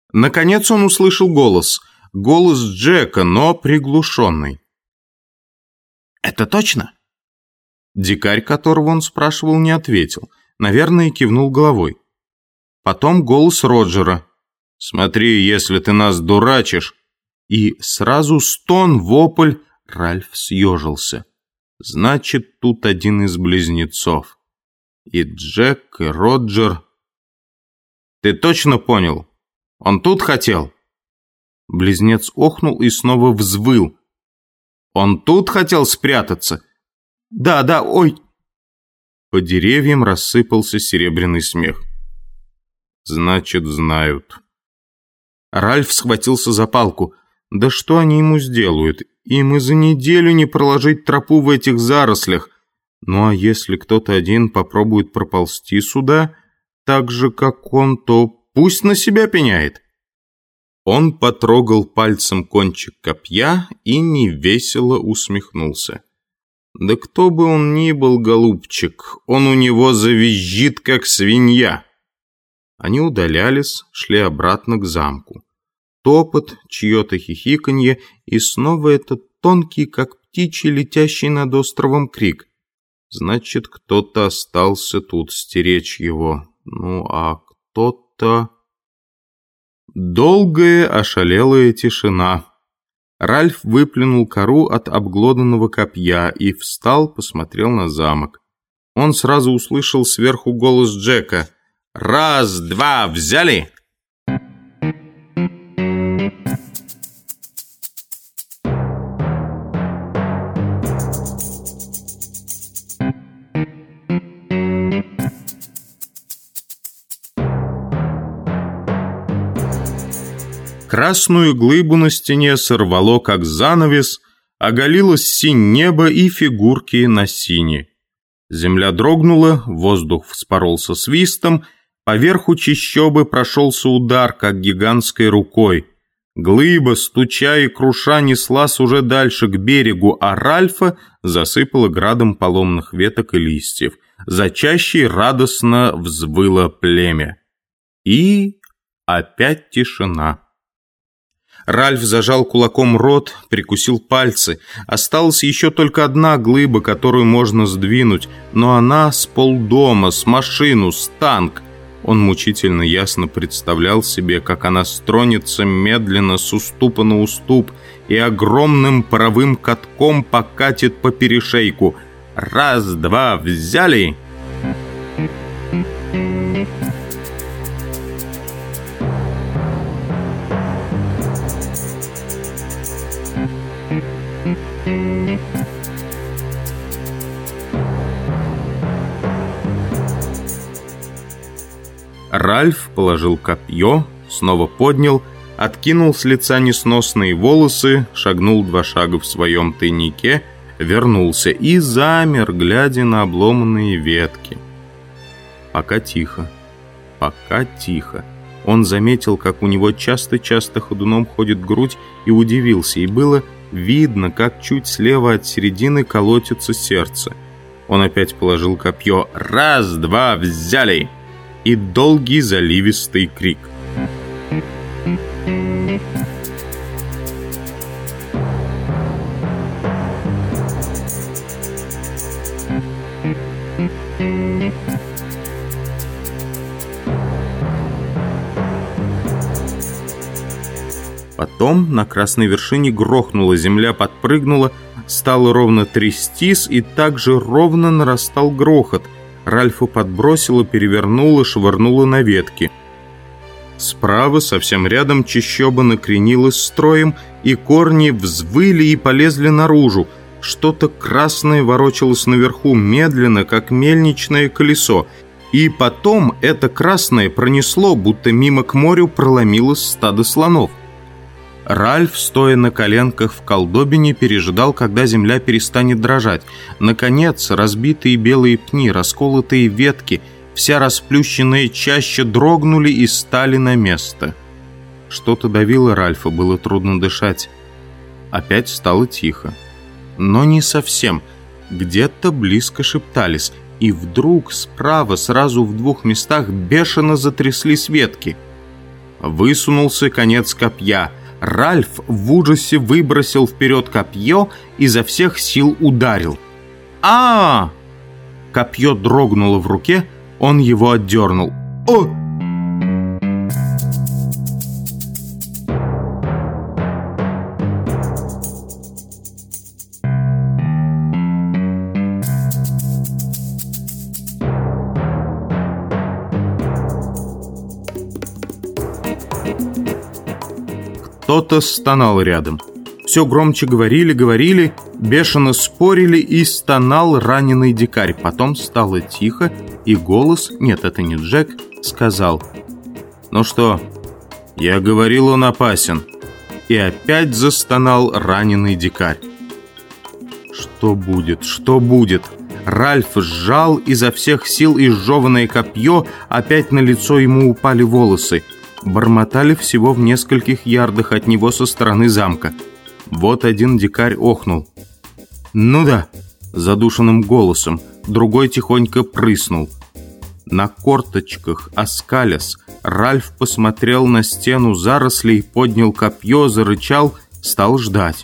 Наконец он услышал голос. Голос Джека, но приглушенный. «Это точно?» Дикарь, которого он спрашивал, не ответил. Наверное, кивнул головой. Потом голос Роджера. «Смотри, если ты нас дурачишь!» И сразу стон, вопль. Ральф съежился. Значит, тут один из близнецов. И Джек, и Роджер. «Ты точно понял? Он тут хотел?» Близнец охнул и снова взвыл. «Он тут хотел спрятаться?» «Да, ой!» По деревьям рассыпался серебряный смех. «Значит, знают». Ральф схватился за палку. Да что они ему сделают? Им и за неделю не проложить тропу в этих зарослях. Ну а если кто-то один попробует проползти сюда, так же, как он, то пусть на себя пеняет. Он потрогал пальцем кончик копья и невесело усмехнулся. Да кто бы он ни был, голубчик, он у него завизжит, как свинья. Они удалялись, шли обратно к замку. Топот, чье-то хихиканье и снова этот тонкий, как птичий, летящий над островом крик. Значит, кто-то остался тут стеречь его. Ну, а кто-то... Долгая ошалелая тишина. Ральф выплюнул кору от обглоданного копья и встал, посмотрел на замок. Он сразу услышал сверху голос Джека. «Раз, два, взяли!» Красную глыбу на стене сорвало, как занавес, оголилось синь небо и фигурки на сине. Земля дрогнула, воздух вспоролся свистом, поверху чащобы прошелся удар, как гигантской рукой. Глыба, стуча и круша, неслась уже дальше к берегу, а Ральфа засыпала градом поломных веток и листьев. За чащей радостно взвыло племя. И опять тишина. Ральф зажал кулаком рот, прикусил пальцы. Осталась еще только одна глыба, которую можно сдвинуть, но она с полдома, с машину, с танк. Он мучительно ясно представлял себе, как она стронется медленно с уступа на уступ и огромным паровым катком покатит по перешейку. Раз, два, взяли! Ральф положил копье, снова поднял, откинул с лица несносные волосы, шагнул 2 шага в своем тайнике, вернулся и замер, глядя на обломанные ветки. Пока тихо, пока тихо. Он заметил, как у него часто-часто ходуном ходит грудь, и удивился, и было видно, как чуть слева от середины колотится сердце. Он опять положил копье. Раз, два, взяли! И долгий заливистый крик. Потом на красной вершине грохнула, земля подпрыгнула, стало ровно трястись, и также ровно нарастал грохот. Ральфа подбросило, перевернуло, швырнуло на ветки. Справа, совсем рядом, чащоба накренилась строем, и корни взвыли и полезли наружу. Что-то красное ворочалось наверху медленно, как мельничное колесо. И потом это красное пронесло, будто мимо к морю проломилось стадо слонов. Ральф, стоя на коленках в колдобине, пережидал, когда земля перестанет дрожать. Наконец, разбитые белые пни, расколотые ветки, вся расплющенная чаща дрогнули и стали на место. Что-то давило Ральфа, было трудно дышать. Опять стало тихо. Но не совсем. Где-то близко шептались. И вдруг справа, сразу в 2 местах, бешено затряслись ветки. Высунулся конец копья. Ральф в ужасе выбросил вперед копье, изо всех сил ударил. А! Копье дрогнуло в руке, он его отдернул. О! Кто-то стонал рядом. Все громче говорили, бешено спорили, и стонал раненый дикарь. Потом стало тихо, и голос, нет, это не Джек, сказал: «Ну что, я говорил, он опасен». И опять застонал раненый дикарь. Что будет? Что будет? Ральф сжал изо всех сил изжеванное копье, опять на лицо ему упали волосы. Бормотали всего в нескольких ярдах от него со стороны замка. Вот один дикарь охнул. «Ну да», задушенным голосом, другой тихонько прыснул. На корточках, оскалясь, Ральф посмотрел на стену зарослей, поднял копье, зарычал, стал ждать.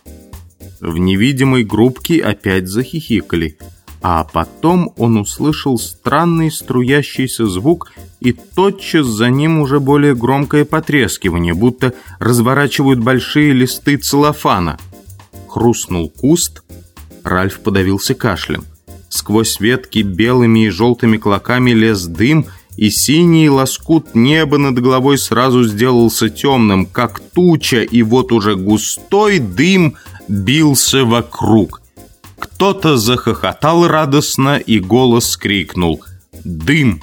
В невидимой группке опять захихикали. А потом он услышал странный струящийся звук, и тотчас за ним уже более громкое потрескивание, будто разворачивают большие листы целлофана. Хрустнул куст, Ральф подавился кашлем. Сквозь ветки белыми и желтыми клоками лез дым, и синий лоскут неба над головой сразу сделался темным, как туча, и вот уже густой дым бился вокруг. Кто-то захохотал радостно, и голос крикнул: «Дым!».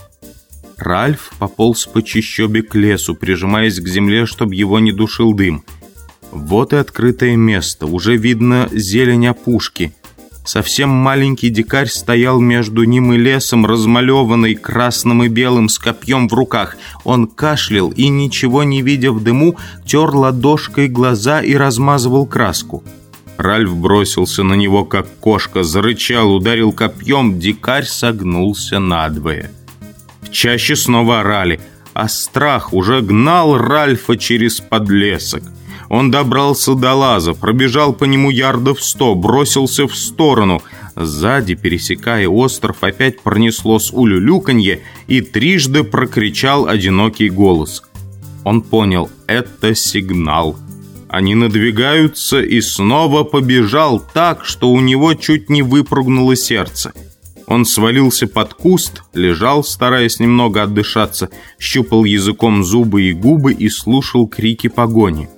Ральф пополз по чащобе к лесу, прижимаясь к земле, чтобы его не душил дым. Вот и открытое место, уже видно зелень опушки. Совсем маленький дикарь стоял между ним и лесом, размалеванный красным и белым, с копьем в руках. Он кашлял и, ничего не видя в дыму, тер ладошкой глаза и размазывал краску. Ральф бросился на него, как кошка, зарычал, ударил копьем, дикарь согнулся надвое. В чаще снова орали, а страх уже гнал Ральфа через подлесок. Он добрался до лаза, пробежал по нему ярдов 100, бросился в сторону. Сзади, пересекая остров, опять пронеслось улюлюканье, и трижды прокричал одинокий голос. Он понял, это сигнал. Они надвигаются, и снова побежал так, что у него чуть не выпрыгнуло сердце. Он свалился под куст, лежал, стараясь немного отдышаться, щупал языком зубы и губы и слушал крики погони.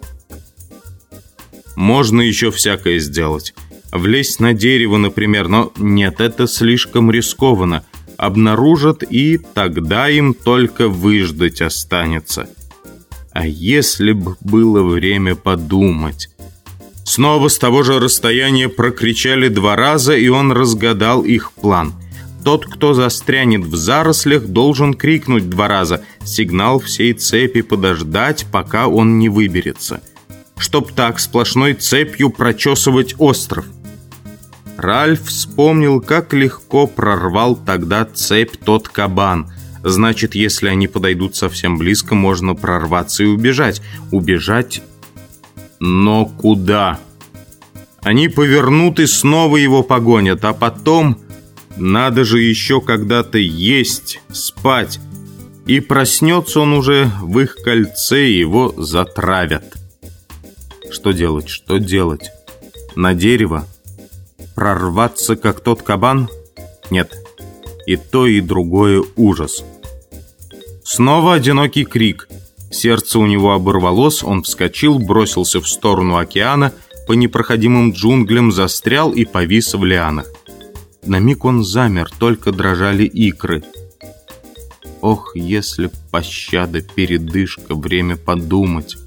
Можно еще всякое сделать. Влезть на дерево, например, но нет, это слишком рискованно. Обнаружат, и тогда им только выждать останется. А если бы было время подумать? Снова с того же расстояния прокричали 2 раза, и он разгадал их план. Тот, кто застрянет в зарослях, должен крикнуть 2 раза. Сигнал всей цепи подождать, пока он не выберется. Чтоб так сплошной цепью прочесывать остров. Ральф вспомнил, как легко прорвал тогда цепь тот кабан. Значит, если они подойдут совсем близко, можно прорваться и убежать. Убежать? Но куда? Они повернут и снова его погонят, а потом... Надо же еще когда-то есть, спать. И проснется он уже в их кольце, и его затравят. Что делать? Что делать? На дерево? Прорваться, как тот кабан? Нет. И то, и другое ужас. Снова одинокий крик. Сердце у него оборвалось, он вскочил, бросился в сторону океана, по непроходимым джунглям застрял и повис в лианах. На миг он замер, только дрожали икры. Ох, если б пощада, передышка, время подумать.